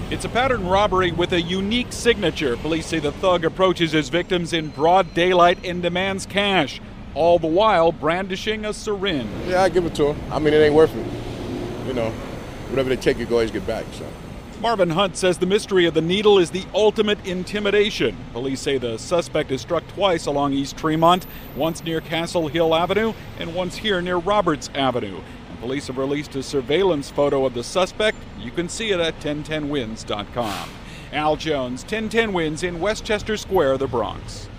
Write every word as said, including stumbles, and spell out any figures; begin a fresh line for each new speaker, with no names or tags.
It's a pattern robbery with a unique signature. Police say the thug approaches his victims in broad daylight and demands cash, all the while brandishing a syringe.
Yeah, I give it to him. I mean, it ain't worth it. You know, whatever they take, you can always get back, so.
Marvin Hunt says the mystery of the needle is the ultimate intimidation. Police say the suspect is struck twice along East Tremont, once near Castle Hill Avenue and once here near Roberts Avenue. And police have released a surveillance photo of the suspect. You can see it at ten ten wins dot com. Al Jones, ten ten Wins in Westchester Square, the Bronx.